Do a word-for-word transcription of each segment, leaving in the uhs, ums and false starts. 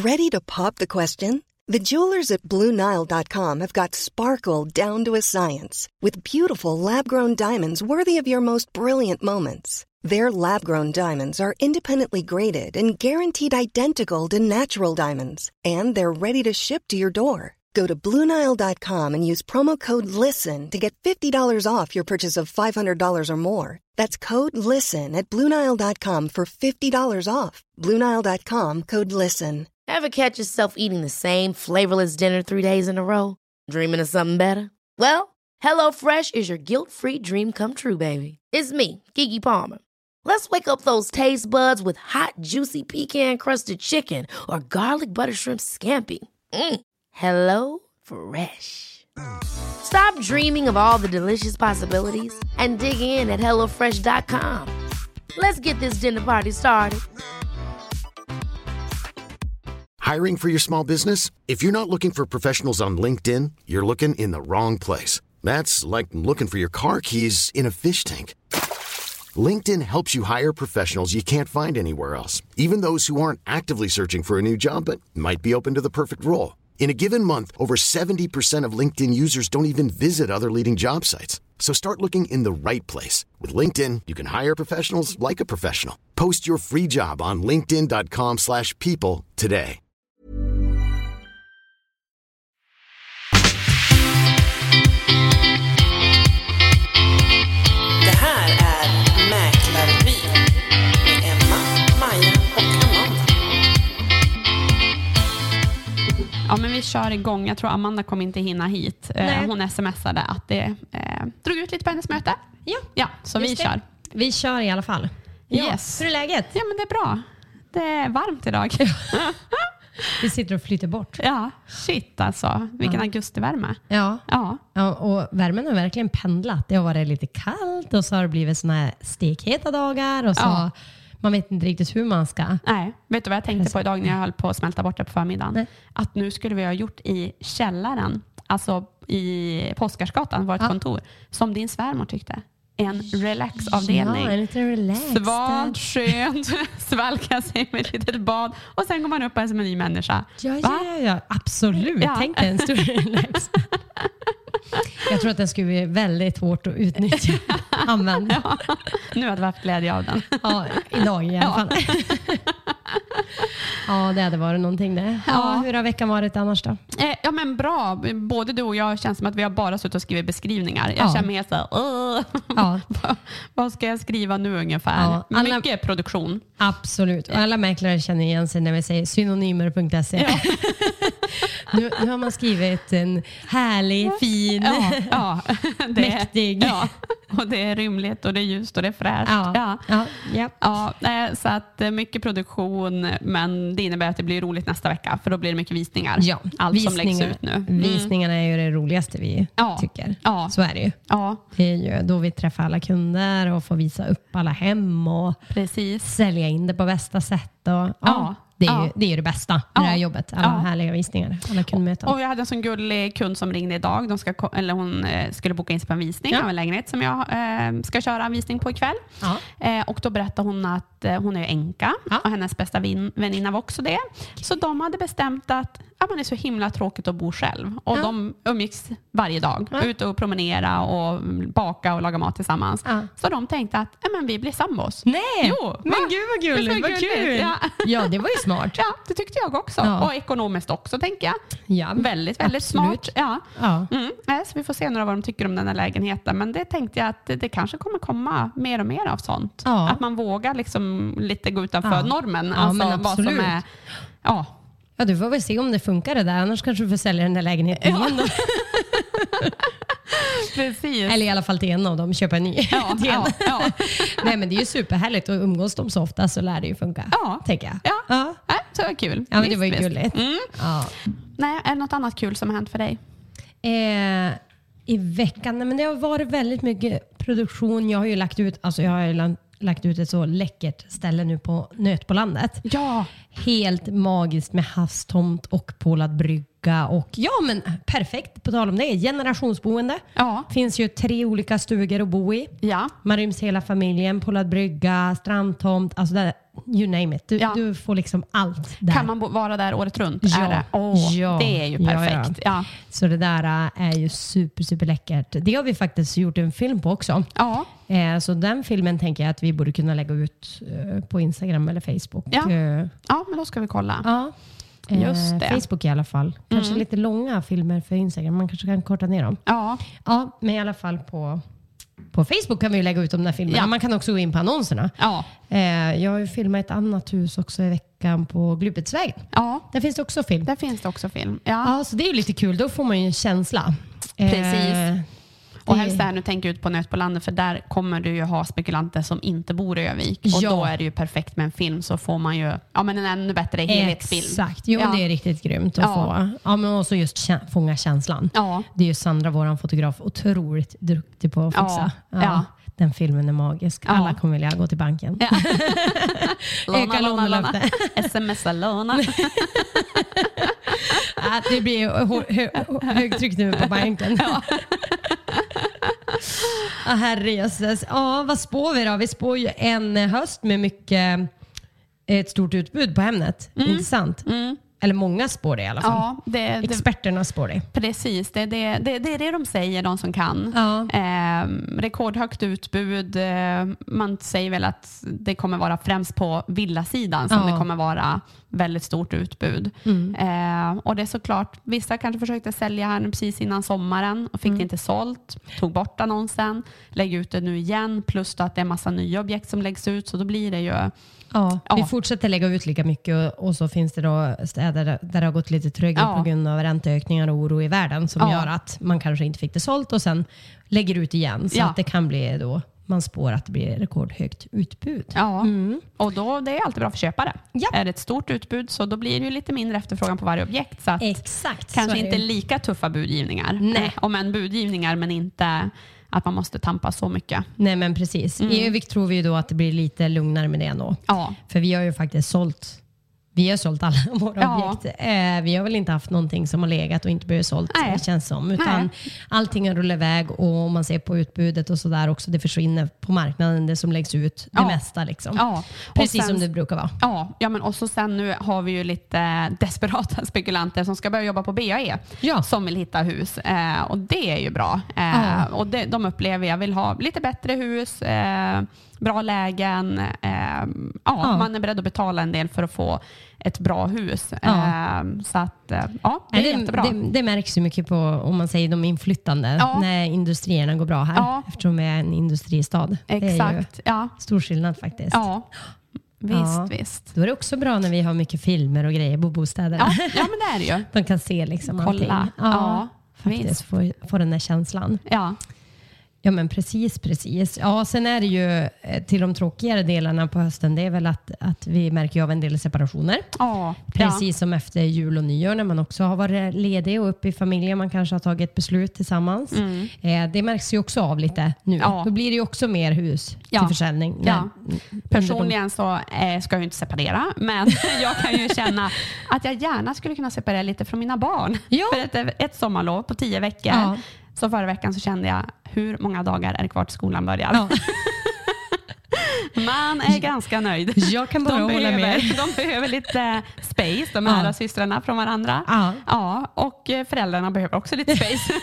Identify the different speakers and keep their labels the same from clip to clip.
Speaker 1: Ready to pop the question? The jewelers at Blue Nile dot com have got sparkle down to a science with beautiful lab-grown diamonds worthy of your most brilliant moments. Their lab-grown diamonds are independently graded and guaranteed identical to natural diamonds, and they're ready to ship to your door. Go to Blue Nile dot com and use promo code LISTEN to get fifty dollars off your purchase of five hundred dollars or more. That's code LISTEN at Blue Nile dot com for fifty dollars off. Blue Nile dot com, code LISTEN.
Speaker 2: Ever catch yourself eating the same flavorless dinner three days in a row? Dreaming of something better? Well, HelloFresh is your guilt-free dream come true, baby. It's me, Keke Palmer. Let's wake up those taste buds with hot, juicy pecan-crusted chicken or garlic butter shrimp scampi. Mm. Hello Fresh. Stop dreaming of all the delicious possibilities and dig in at hello fresh dot com. Let's get this dinner party started.
Speaker 3: Hiring for your small business? If you're not looking for professionals on LinkedIn, you're looking in the wrong place. That's like looking for your car keys in a fish tank. LinkedIn helps you hire professionals you can't find anywhere else, even those who aren't actively searching for a new job but might be open to the perfect role. In a given month, over seventy percent of LinkedIn users don't even visit other leading job sites. So start looking in the right place. With LinkedIn, you can hire professionals like a professional. Post your free job on linkedin dot com slash people today.
Speaker 4: Det här är Mäklarvin med Emma, Maja och Amanda.
Speaker 5: Ja, men vi kör igång. Jag tror Amanda kommer inte hinna hit. Nej. Hon smsade att det eh, drog ut lite på hennes möte.
Speaker 6: Ja,
Speaker 5: ja så vi
Speaker 6: det.
Speaker 5: kör.
Speaker 6: Vi kör i alla fall. Ja,
Speaker 5: yes.
Speaker 6: Hur är läget?
Speaker 5: Ja, men det är bra. Det är varmt idag.
Speaker 6: Vi sitter och flyter bort.
Speaker 5: Ja, shit alltså. Vilken
Speaker 6: ja.
Speaker 5: augustivärme.
Speaker 6: Ja.
Speaker 5: Ja.
Speaker 6: ja, och värmen har verkligen pendlat. Det har varit lite kallt och så har det blivit såna här stekheta dagar och så ja. Man vet inte riktigt hur man ska.
Speaker 5: Nej, vet du vad jag tänkte på idag när jag höll på att smälta bort det på förmiddagen?
Speaker 6: Nej.
Speaker 5: Att nu skulle vi ha gjort i källaren, alltså i Påskarsgatan, vårt ja. kontor, som din svärmor tyckte. En relaxavdelning.
Speaker 6: Ja, en liten relax.
Speaker 5: Svalt, skönt, svalka sig med ett litet bad och sen går man upp här som en ny människa.
Speaker 6: Ja, ja, ja, ja. Absolut.
Speaker 5: Ja.
Speaker 6: Tänk dig en stor relax. Jag tror att den skulle bli väldigt hårt att utnyttja. Använda.
Speaker 5: Ja. Nu hade vi haft glädje av den.
Speaker 6: Ja, idag i alla ja. fall. Ja, det hade varit någonting det. Ja, ja. Hur har veckan varit annars då?
Speaker 5: Eh, ja, men bra. Både du och jag känns som att vi har bara suttit och skrivit beskrivningar. Jag
Speaker 6: ja.
Speaker 5: känner mig helt så här, ja. vad ska jag skriva nu ungefär? Ja, alla... Mycket produktion.
Speaker 6: Absolut. Och alla mäklare känner igen sig när vi säger synonymer punkt se. Ja. nu, nu har man skrivit en härlig, fin,
Speaker 5: ja, ja. Det är,
Speaker 6: mäktig.
Speaker 5: Ja. Och det är rymligt och det är ljust och det är fräscht.
Speaker 6: Ja.
Speaker 5: Ja.
Speaker 6: Ja. Ja.
Speaker 5: Ja, så att mycket produktion, men det innebär att det blir roligt nästa vecka för då blir det mycket visningar.
Speaker 6: Ja.
Speaker 5: Allt
Speaker 6: Visningar,
Speaker 5: som läggs ut nu. Mm.
Speaker 6: Visningarna är ju det roligaste vi
Speaker 5: ja.
Speaker 6: tycker.
Speaker 5: Ja.
Speaker 6: Så är det ju.
Speaker 5: Ja.
Speaker 6: Det är ju då vi träffar alla kunder och får visa upp alla hem och
Speaker 5: Precis.
Speaker 6: sälja in det på bästa sätt. Och, ja.
Speaker 5: Ja.
Speaker 6: Det är,
Speaker 5: ja.
Speaker 6: ju, det är ju det bästa med
Speaker 5: ja.
Speaker 6: det här jobbet. Alla
Speaker 5: ja.
Speaker 6: härliga visningar, alla kundmöten.
Speaker 5: Och jag hade en sån gullig kund som ringde idag. De ska, eller hon eh, skulle boka in sig på en visning
Speaker 6: ja.
Speaker 5: av en lägenhet som jag eh, ska köra en visning på ikväll. Ja. Eh, och då berättade hon att eh, hon är änka ja. och hennes bästa vin, väninna var också det. Så de hade bestämt att ja, man är så himla tråkigt att bo själv. Och ja. de umgicks varje dag. Ja. Ut och promenera och baka och laga mat tillsammans. Ja. Så de tänkte att ja, men vi blir sambos.
Speaker 6: Nej,
Speaker 5: jo,
Speaker 6: men gud vad gulligt. Vad kul. Ja. ja, det var ju smart.
Speaker 5: Ja, det tyckte jag också. Ja. Och ekonomiskt också, tänker jag.
Speaker 6: Ja,
Speaker 5: väldigt, väldigt
Speaker 6: absolut.
Speaker 5: smart. Ja.
Speaker 6: Ja.
Speaker 5: Mm. Så vi får se några vad de tycker om den här lägenheten. Men det tänkte jag att det, det kanske kommer komma mer och mer av sånt. Ja. Att man vågar liksom lite gå utanför ja. normen.
Speaker 6: Ja,
Speaker 5: alltså
Speaker 6: men
Speaker 5: vad som är... Ja.
Speaker 6: Ja, du får väl se om det funkar det där. Annars kanske du får sälja den där lägenheten
Speaker 5: ja.
Speaker 6: igen då.
Speaker 5: Precis.
Speaker 6: Eller i alla fall till en av dem. Köpa en ny.
Speaker 5: Ja, ja, ja.
Speaker 6: Nej, men det är ju superhärligt. Och umgås de så ofta så lär det ju funka. Ja. Tänker jag.
Speaker 5: Ja, ja. ja så var det kul.
Speaker 6: Ja, men det var ju gulligt.
Speaker 5: Mm.
Speaker 6: Ja.
Speaker 5: Nej, är det något annat kul som har hänt för dig?
Speaker 6: Eh, I veckan? Nej, men det har varit väldigt mycket produktion. Jag har ju lagt ut... Alltså jag har ju lagt ut ett så läckert ställe nu på Nöt på landet.
Speaker 5: Ja.
Speaker 6: Helt magiskt med havstomt och pålad brygga brygga och ja men perfekt på tal om det. Generationsboende.
Speaker 5: Ja.
Speaker 6: Finns ju tre olika stugor att bo i.
Speaker 5: Ja.
Speaker 6: Man ryms hela familjen, Pollad brygga, strandtomt, alltså där, you name it. Du,
Speaker 5: Ja.
Speaker 6: du får liksom allt där.
Speaker 5: Kan man bo, vara där året runt?
Speaker 6: Ja.
Speaker 5: Är det? Oh,
Speaker 6: Ja.
Speaker 5: det är ju
Speaker 6: Ja,
Speaker 5: perfekt.
Speaker 6: ja.
Speaker 5: Ja.
Speaker 6: Så det där är ju super, super läckert. Det har vi faktiskt gjort en film på också.
Speaker 5: Ja.
Speaker 6: Eh, så den filmen tänker jag att vi borde kunna lägga ut eh, på Instagram eller Facebook.
Speaker 5: Ja.
Speaker 6: Eh,
Speaker 5: ja, men då ska vi kolla.
Speaker 6: ja. Eh,
Speaker 5: Just det.
Speaker 6: Facebook i alla fall. Kanske
Speaker 5: Mm.
Speaker 6: lite långa filmer för Instagram. Man kanske kan korta ner dem.
Speaker 5: Ja.
Speaker 6: Ja, men i alla fall på, på Facebook kan vi ju lägga ut de där filmerna.
Speaker 5: Ja.
Speaker 6: Man kan också gå in på annonserna.
Speaker 5: Ja.
Speaker 6: Eh, jag har ju filmat ett annat hus också i veckan på Glubetsvägen.
Speaker 5: Ja.
Speaker 6: Där finns det också film.
Speaker 5: Där finns det också film. Ja.
Speaker 6: Ja, så det är ju lite kul. Då får man ju en känsla.
Speaker 5: Precis.
Speaker 6: Eh,
Speaker 5: Och
Speaker 6: det-
Speaker 5: helst där nu tänker ut på Nöt på landet, för där kommer du ju ha spekulanter som inte bor i Övik. Och
Speaker 6: Ja.
Speaker 5: då är det ju perfekt med en film, så får man ju ja, men en ännu bättre helhetsbild.
Speaker 6: Exakt, jo,
Speaker 5: Ja.
Speaker 6: det är riktigt grymt att
Speaker 5: Ja.
Speaker 6: få. Ja, men också just kä- fånga känslan.
Speaker 5: Ja.
Speaker 6: Det är ju Sandra, våran fotograf, otroligt duktig på att fixa.
Speaker 5: Ja. Ja.
Speaker 6: Den filmen är magisk.
Speaker 5: Ja.
Speaker 6: Alla kommer vilja gå till banken.
Speaker 5: Ja.
Speaker 6: Öka lånelöfte.
Speaker 5: Smsa låna.
Speaker 6: Ja, det blir hö- hö- högtryck nu på banken.
Speaker 5: Ja.
Speaker 6: Ja, herrejösses. Ja, vad spår vi då? Vi spår ju en höst med mycket, ett stort utbud på Hemnet. Inte sant?
Speaker 5: Mm.
Speaker 6: Eller många spår det i alla fall.
Speaker 5: Ja, det, det,
Speaker 6: Experterna spår det.
Speaker 5: precis. Det, det, det, det är det de säger, de som kan.
Speaker 6: Ja.
Speaker 5: Eh, rekordhögt utbud. Eh, man säger väl att det kommer vara främst på villasidan som
Speaker 6: Ja.
Speaker 5: det kommer vara väldigt stort utbud.
Speaker 6: Mm.
Speaker 5: Eh, och det är såklart, vissa kanske försökte sälja här nu precis innan sommaren och fick
Speaker 6: Mm.
Speaker 5: det inte sålt. Tog bort annonsen, lägger ut det nu igen. Plus då att det är massa nya objekt som läggs ut, så då blir det ju...
Speaker 6: Ja,
Speaker 5: Ja.
Speaker 6: vi fortsätter lägga ut lika mycket och, och så finns det då städer där, där det har gått lite trögare
Speaker 5: Ja.
Speaker 6: på grund av ränteökningar och oro i världen som
Speaker 5: Ja.
Speaker 6: gör att man kanske inte fick det sålt och sen lägger ut igen. Så
Speaker 5: Ja.
Speaker 6: att det kan bli då, man spår att det blir rekordhögt utbud.
Speaker 5: Ja, och då, det är alltid bra för köpare.
Speaker 6: Ja.
Speaker 5: Är det ett stort utbud så då blir det ju lite mindre efterfrågan på varje objekt. Så att
Speaker 6: Exakt.
Speaker 5: kanske
Speaker 6: så är
Speaker 5: inte
Speaker 6: det.
Speaker 5: lika tuffa budgivningar.
Speaker 6: Nej.
Speaker 5: Eh, Om en budgivningar, men inte att man måste tampa så mycket.
Speaker 6: Nej men precis. I Övik tror vi ju då att det blir lite lugnare med det ändå.
Speaker 5: Ja,
Speaker 6: För vi har ju faktiskt sålt Vi har sålt alla våra
Speaker 5: Ja.
Speaker 6: objekt. Eh, vi har väl inte haft någonting som har legat och inte blivit sålt.
Speaker 5: Nej.
Speaker 6: Det känns som. Utan
Speaker 5: Nej.
Speaker 6: allting har rullat iväg och om man ser på utbudet och sådär också. Det försvinner på marknaden det som läggs ut. Det
Speaker 5: Ja.
Speaker 6: mesta liksom.
Speaker 5: ja. Och
Speaker 6: Precis
Speaker 5: sen-
Speaker 6: som det brukar vara.
Speaker 5: Ja, ja, men och så sen nu har vi ju lite desperata spekulanter som ska börja jobba på B A E
Speaker 6: Ja.
Speaker 5: som vill hitta hus. Eh, och det är ju bra. Eh,
Speaker 6: Ja.
Speaker 5: Och det, de upplever jag vill ha lite bättre hus, eh, bra lägen. Eh, ja,
Speaker 6: Ja.
Speaker 5: Man är beredd att betala en del för att få ett bra hus.
Speaker 6: Ja.
Speaker 5: Eh, så att, eh, ja, det är
Speaker 6: Nej,
Speaker 5: jättebra.
Speaker 6: Det, det märks ju mycket på om man säger de inflyttande
Speaker 5: Ja.
Speaker 6: när industrierna går bra här.
Speaker 5: Ja.
Speaker 6: Eftersom vi är en industristad. Det är ju
Speaker 5: Exakt. Ja.
Speaker 6: stor skillnad faktiskt.
Speaker 5: Ja. Visst,
Speaker 6: Ja.
Speaker 5: visst.
Speaker 6: Då är det också bra när vi har mycket filmer och grejer på bostäderna.
Speaker 5: Ja, ja, men det är det ju.
Speaker 6: De kan se liksom
Speaker 5: Kolla.
Speaker 6: allting.
Speaker 5: Ja,
Speaker 6: faktiskt
Speaker 5: visst.
Speaker 6: få, få den där känslan.
Speaker 5: Ja.
Speaker 6: Ja men precis, precis. Ja, sen är det ju eh, till de tråkigare delarna på hösten, det är väl att, att vi märker ju av en del separationer.
Speaker 5: Ja.
Speaker 6: Precis som efter jul och nyår när man också har varit ledig och uppe i familjen, man kanske har tagit ett beslut tillsammans.
Speaker 5: Mm.
Speaker 6: Eh, det märks ju också av lite nu.
Speaker 5: Ja.
Speaker 6: Då blir det ju också mer hus
Speaker 5: Ja.
Speaker 6: till försäljning.
Speaker 5: Ja.
Speaker 6: När-
Speaker 5: Personligen så eh, ska jag ju inte separera, men jag kan ju känna att jag gärna skulle kunna separera lite från mina barn.
Speaker 6: Ja.
Speaker 5: För ett, ett sommarlov på tio veckor.
Speaker 6: Ja.
Speaker 5: Så förra veckan så kände jag, hur många dagar är det kvar till skolan börjar?
Speaker 6: Ja.
Speaker 5: Man är ganska nöjd.
Speaker 6: Jag kan bara
Speaker 5: de
Speaker 6: hålla
Speaker 5: behöver,
Speaker 6: med.
Speaker 5: De behöver lite space, de här
Speaker 6: Ja.
Speaker 5: systrarna från varandra.
Speaker 6: Ja.
Speaker 5: Ja, och eh, föräldrarna behöver också lite space.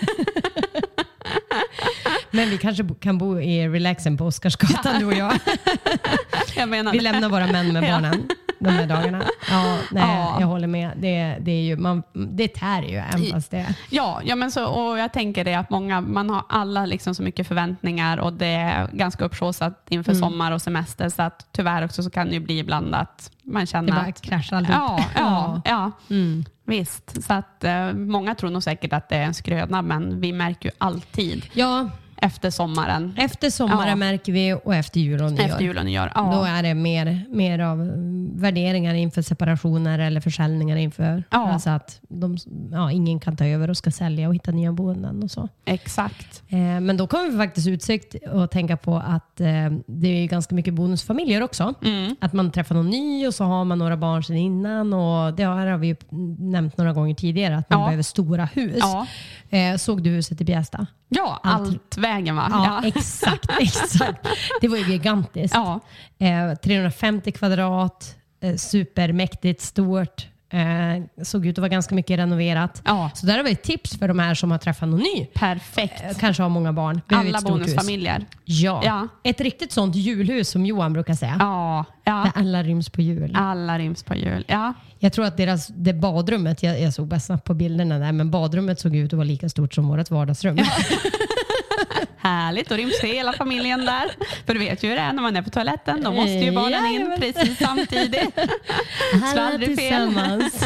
Speaker 6: Men vi kanske bo- kan bo i relaxen på Oscarsgatan du och jag.
Speaker 5: jag menar
Speaker 6: Vi
Speaker 5: det.
Speaker 6: lämnar våra män med
Speaker 5: Ja.
Speaker 6: barnen de här dagarna. Ja, nej,
Speaker 5: Ja.
Speaker 6: jag håller med. Det, det, är ju, man, det tär ju även fast det...
Speaker 5: Ja, ja men så, och jag tänker det att många, man har alla liksom så mycket förväntningar och det är ganska uppsåsat inför
Speaker 6: Mm.
Speaker 5: sommar och semester, så att tyvärr också så kan det ju bli ibland att man
Speaker 6: Det
Speaker 5: känner
Speaker 6: bara
Speaker 5: att
Speaker 6: kraschar alltihop.
Speaker 5: ja, ja, ja.
Speaker 6: Mm.
Speaker 5: Visst. Så att eh, många tror nog säkert att det är en skröna, men vi märker ju alltid.
Speaker 6: Ja,
Speaker 5: efter sommaren.
Speaker 6: Efter sommaren
Speaker 5: Ja.
Speaker 6: märker vi och efter jul och nyår.
Speaker 5: Efter jul och nyår. Ja.
Speaker 6: Då är det mer, mer av värderingar inför separationer eller försäljningar inför.
Speaker 5: Ja.
Speaker 6: Alltså att de, ja, ingen kan ta över och ska sälja och hitta nya boenden och så.
Speaker 5: Exakt.
Speaker 6: Eh, men då kommer vi faktiskt utsikt att tänka på att eh, det är ju ganska mycket bonusfamiljer också.
Speaker 5: Mm.
Speaker 6: Att man träffar någon ny och så har man några barn sedan innan. Och det här har vi ju nämnt några gånger tidigare att man
Speaker 5: Ja.
Speaker 6: behöver stora hus.
Speaker 5: Ja.
Speaker 6: Eh, såg du huset i Bjästa?
Speaker 5: Ja,
Speaker 6: Allt-
Speaker 5: allt vägen va?
Speaker 6: Ja, exakt, exakt. Det var ju gigantiskt.
Speaker 5: Ja.
Speaker 6: Eh, trehundrafemtio kvadrat, eh, supermäktigt, stort. Eh, såg ut att vara ganska mycket renoverat.
Speaker 5: Ja.
Speaker 6: Så där har vi ett tips för de här som har träffat någon ny.
Speaker 5: Perfekt.
Speaker 6: Eh, kanske har många barn. Behöver
Speaker 5: Alla
Speaker 6: ett stort hus.
Speaker 5: bonusfamiljer.
Speaker 6: Ja.
Speaker 5: Ja.
Speaker 6: Ett riktigt sånt julhus som Johan brukar säga.
Speaker 5: Ja, ja.
Speaker 6: Där alla ryms på jul.
Speaker 5: Alla ryms på jul. Ja.
Speaker 6: Jag tror att deras, det badrummet, jag, jag såg bäst snabbt på bilderna där, men badrummet såg ut att vara lika stort som vårt vardagsrum.
Speaker 5: Härligt, då ryms hela familjen där. För du vet ju hur det är när man är på toaletten. Då måste ju barnen in
Speaker 6: Jajamän.
Speaker 5: precis samtidigt.
Speaker 6: Alla
Speaker 5: Sladdrig fel.
Speaker 6: tillsammans.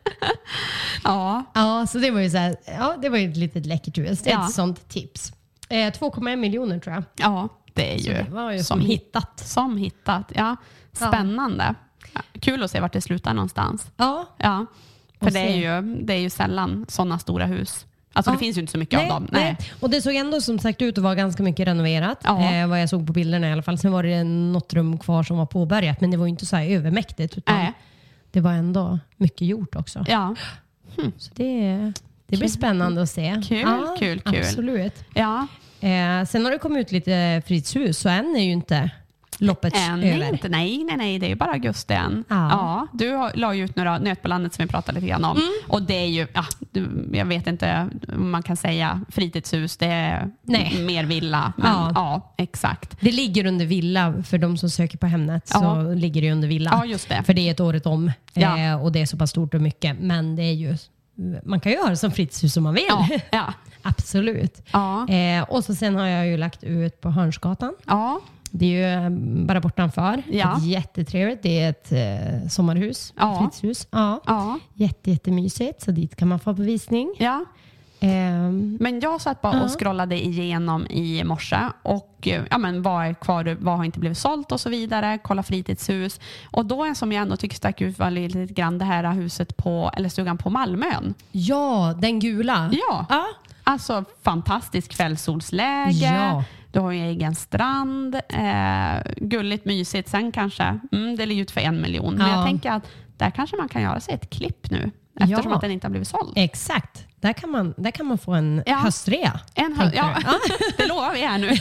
Speaker 5: Ja,
Speaker 6: Ja, så det var ju så här, ja, det var ju ett litet läckert hus. Det är
Speaker 5: Ja.
Speaker 6: ett sånt tips. Eh, två komma en miljoner tror jag.
Speaker 5: ja, det är
Speaker 6: Så
Speaker 5: ju,
Speaker 6: det var ju
Speaker 5: som,
Speaker 6: som hittat.
Speaker 5: som hittat. Ja, spännande. Ja, kul att se vart det slutar någonstans.
Speaker 6: Ja.
Speaker 5: Ja, för
Speaker 6: Och
Speaker 5: det är,
Speaker 6: se.
Speaker 5: ju, det är ju sällan sådana stora hus. Alltså
Speaker 6: Ja.
Speaker 5: det finns ju inte så mycket
Speaker 6: Nej,
Speaker 5: av dem.
Speaker 6: nej.
Speaker 5: Nej.
Speaker 6: Och det såg ändå som sagt ut att vara ganska mycket renoverat.
Speaker 5: Ja.
Speaker 6: Eh, vad jag såg på bilderna i alla fall. Sen var det något rum kvar som var påbörjat. Men det var ju inte så här övermäktigt. Utan
Speaker 5: Nej.
Speaker 6: det var ändå mycket gjort också.
Speaker 5: Ja.
Speaker 6: Så det, det blir spännande att se.
Speaker 5: Kul, kul, kul.
Speaker 6: Absolut.
Speaker 5: Ja,
Speaker 6: Eh, sen har det kommit ut lite fritidshus. Så än är ju inte loppet
Speaker 5: än
Speaker 6: över.
Speaker 5: inte. Nej, nej, nej, det är ju bara augusti än.
Speaker 6: Ja.
Speaker 5: Ja, du har, la ju ut några nöt på landet som vi pratade lite grann om.
Speaker 6: Mm.
Speaker 5: Och det är ju, ja, du, jag vet inte om man kan säga fritidshus, det är
Speaker 6: Nej.
Speaker 5: mer villa. Men
Speaker 6: Ja.
Speaker 5: ja, exakt.
Speaker 6: Det ligger under villa för de som söker på Hemnet.
Speaker 5: Ja.
Speaker 6: Så ligger det under villa.
Speaker 5: Ja, just det.
Speaker 6: För det är ett året om.
Speaker 5: Ja.
Speaker 6: Eh, och det är så pass stort och mycket. Men det är ju, man kan ju göra som fritidshus som man vill.
Speaker 5: Ja, ja,
Speaker 6: Absolut.
Speaker 5: ja.
Speaker 6: Eh, och så sen har jag ju lagt ut på Hörnsgatan.
Speaker 5: ja.
Speaker 6: Det är ju eh, bara bortanför.
Speaker 5: Ja.
Speaker 6: Ett jättetrevligt. Det är ett eh, sommarhus.
Speaker 5: Ja.
Speaker 6: Fritidshus. Ja.
Speaker 5: ja.
Speaker 6: Jätte, jättemysigt. Så dit kan man få på visning.
Speaker 5: ja.
Speaker 6: Ehm,
Speaker 5: Men jag satt bara
Speaker 6: Ja.
Speaker 5: och scrollade igenom i morse och ja, men vad är kvar, vad har inte blivit sålt och så vidare, kolla fritidshus. Och då en som jag ändå tycker stack ut var lite grann det här huset på, eller stugan på Malmön.
Speaker 6: ja, den gula.
Speaker 5: Ja,
Speaker 6: Ja.
Speaker 5: alltså fantastiskt kvällssolsläge.
Speaker 6: Ja.
Speaker 5: Du har ju egen strand, eh, gulligt mysigt. Sen kanske, mm, det ligger ut för en miljon. Men
Speaker 6: Ja.
Speaker 5: jag tänker att där kanske man kan göra sig ett klipp nu. Eftersom
Speaker 6: Ja.
Speaker 5: att den inte har blivit såld.
Speaker 6: Exakt. Där kan man, där kan man få en
Speaker 5: Ja.
Speaker 6: höstrea.
Speaker 5: En hö-
Speaker 6: tänkte
Speaker 5: ja,
Speaker 6: du?
Speaker 5: det lovar vi här nu.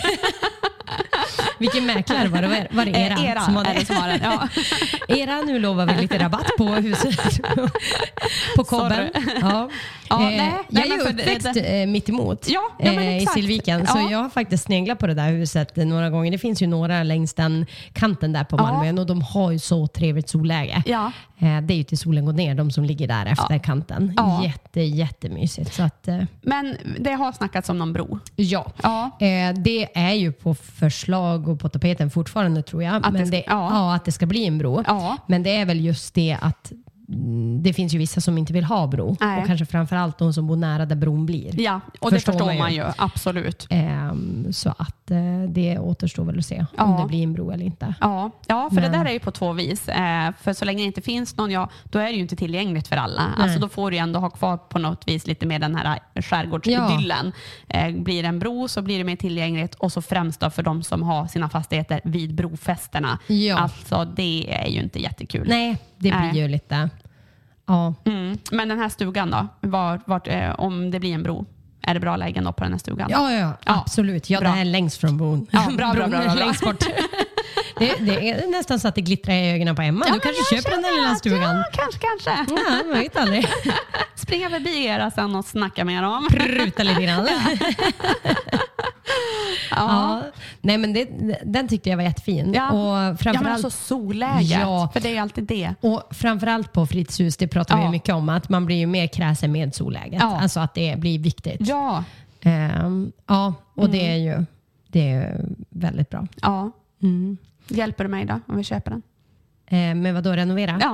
Speaker 6: Vilken mäklare var det? Var det era,
Speaker 5: Eh, era
Speaker 6: som hade
Speaker 5: är det som har den. Ja.
Speaker 6: Era, nu lovar vi lite rabatt på huset. På kobben. Ja.
Speaker 5: Ja,
Speaker 6: Eh,
Speaker 5: nej,
Speaker 6: jag
Speaker 5: nej,
Speaker 6: är
Speaker 5: men
Speaker 6: ju
Speaker 5: för det-
Speaker 6: uppväxt
Speaker 5: det-
Speaker 6: eh, mitt emot
Speaker 5: Ja, ja, men
Speaker 6: eh, i
Speaker 5: exakt.
Speaker 6: Silviken. Så
Speaker 5: Ja.
Speaker 6: jag har faktiskt sneglat på det där huset eh, några gånger. Det finns ju några längs den kanten där på
Speaker 5: Ja.
Speaker 6: Malmön och de har ju så trevligt solläge.
Speaker 5: Ja.
Speaker 6: Eh, det är ju till solen går ner, de som ligger där efter kanten.
Speaker 5: Ja.
Speaker 6: Jätte, jättemysigt. Så att, eh,
Speaker 5: Men det har snackats om någon bro.
Speaker 6: ja.
Speaker 5: Ja.
Speaker 6: Eh, det är ju på förslag och på tapeten fortfarande tror jag.
Speaker 5: Att
Speaker 6: Men
Speaker 5: det ska-
Speaker 6: det,
Speaker 5: ja.
Speaker 6: ja, att det ska bli en bro.
Speaker 5: Ja.
Speaker 6: Men det är väl just det att mm, det finns ju vissa som inte vill ha bro.
Speaker 5: Nej.
Speaker 6: Och kanske framförallt de som bor nära där bron blir.
Speaker 5: Ja, och
Speaker 6: Förstår
Speaker 5: det förstår
Speaker 6: man
Speaker 5: man
Speaker 6: ju.
Speaker 5: ju. Absolut.
Speaker 6: Ehm, så att eh, det återstår väl att se
Speaker 5: Ja.
Speaker 6: om det blir en bro eller inte.
Speaker 5: Ja, ja för
Speaker 6: Men-
Speaker 5: det där är ju på två vis. Eh, för så länge det inte finns någon, ja, då är det ju inte tillgängligt för alla. Alltså, då får du ju ändå ha kvar på något vis lite mer den här skärgårdsidyllen. Eh, blir det en bro så blir det mer tillgängligt och så främst då för de som har sina fastigheter vid brofästena.
Speaker 6: Ja.
Speaker 5: Alltså det är ju inte jättekul.
Speaker 6: Nej, det blir
Speaker 5: Nej.
Speaker 6: ju lite... Ja.
Speaker 5: Mm. Men den här stugan då, vart, vart, eh, om det blir en bro, är det bra lägen då på den här stugan?
Speaker 6: Ja, ja,
Speaker 5: Ja.
Speaker 6: absolut. Ja,
Speaker 5: Bra.
Speaker 6: det här är längst från bron.
Speaker 5: Ja, bra, bra,
Speaker 6: Bron
Speaker 5: bra,
Speaker 6: är
Speaker 5: bra, bra.
Speaker 6: längst bort. det, det är nästan så att det glittrar i ögonen på Emma.
Speaker 5: Ja,
Speaker 6: du
Speaker 5: men
Speaker 6: kanske
Speaker 5: jag
Speaker 6: köper den där
Speaker 5: känner
Speaker 6: lilla
Speaker 5: att-
Speaker 6: stugan.
Speaker 5: Ja, kanske, kanske.
Speaker 6: Ja, man vet aldrig.
Speaker 5: Springa förbi era sen och snacka med dem.
Speaker 6: Pruta lite grann.
Speaker 5: Ja.
Speaker 6: Ja. Nej, men det, den tyckte jag var jättefin.
Speaker 5: Ja.
Speaker 6: Och
Speaker 5: Ja, men
Speaker 6: framförallt,
Speaker 5: alltså solläget.
Speaker 6: Ja.
Speaker 5: För det är ju alltid det.
Speaker 6: och framförallt på fritidshus, det pratar vi
Speaker 5: Ja.
Speaker 6: ju mycket om, att man blir ju mer kräsen med solläget.
Speaker 5: Ja.
Speaker 6: Alltså att det blir viktigt.
Speaker 5: Ja.
Speaker 6: Ehm, ja, och
Speaker 5: Mm.
Speaker 6: det är ju det är väldigt bra.
Speaker 5: Ja.
Speaker 6: Mm.
Speaker 5: Hjälper du mig då om vi köper den?
Speaker 6: Ehm, men vad då renovera?
Speaker 5: Ja.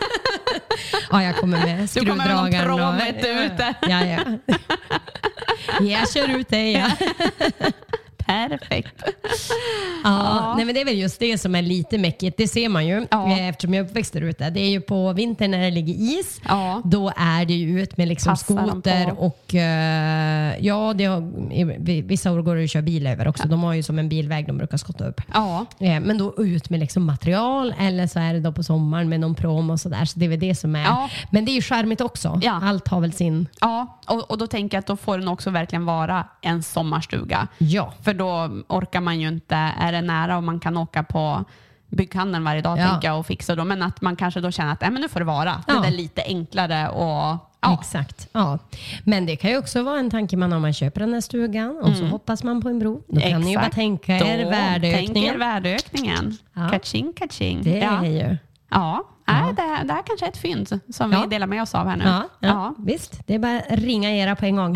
Speaker 6: Ja, jag kommer med
Speaker 5: Du kommer med någon
Speaker 6: skruvdragaren.
Speaker 5: pro,
Speaker 6: och-
Speaker 5: vet du, ute.
Speaker 6: Ja, ja. Jag kör ut dig. Ja.
Speaker 5: Perfekt.
Speaker 6: Ja,
Speaker 5: Ja.
Speaker 6: Nej, men det är väl just det som är lite mäckigt. Det ser man ju
Speaker 5: Ja.
Speaker 6: eh, eftersom jag är uppväxt där ute. Det är ju på vintern när det ligger is.
Speaker 5: Ja.
Speaker 6: Då är det ju ut med liksom
Speaker 5: Passar de
Speaker 6: skoter
Speaker 5: på.
Speaker 6: och eh, ja, det har, i vissa år går det att köra bil över också. De har ju som en bilväg de brukar skotta upp.
Speaker 5: Ja.
Speaker 6: Eh, men då ut med liksom material eller så är det då på sommaren med någon prom och sådär. Så det är väl det som är.
Speaker 5: Ja.
Speaker 6: Men det är ju charmigt också.
Speaker 5: Ja.
Speaker 6: Allt har väl sin...
Speaker 5: Ja, och, och då tänker jag att då får den också verkligen vara en sommarstuga.
Speaker 6: Ja.
Speaker 5: För då orkar man ju inte, är det nära och man kan åka på bygghandeln varje dag
Speaker 6: Ja.
Speaker 5: tänker jag och fixa då. Men att man kanske då känner att äh, men nu får det vara.
Speaker 6: Ja.
Speaker 5: Det är lite enklare och ja.
Speaker 6: Exakt. Ja. Men det kan ju också vara en tanke man har om man köper den här stugan och så hoppas man på en bro. Då kan ni ju bara
Speaker 5: Exakt.
Speaker 6: tänka er
Speaker 5: Då tänker
Speaker 6: värdeökningen.
Speaker 5: värdeökningen.
Speaker 6: Ja.
Speaker 5: Kaching, kaching.
Speaker 6: Det
Speaker 5: ja.
Speaker 6: är ju...
Speaker 5: Ja,
Speaker 6: Ja.
Speaker 5: Nej, det, det här kanske är ett fynd som
Speaker 6: Ja.
Speaker 5: vi delar med oss av här nu.
Speaker 6: Ja, ja, visst. Det är bara att ringa era på en gång.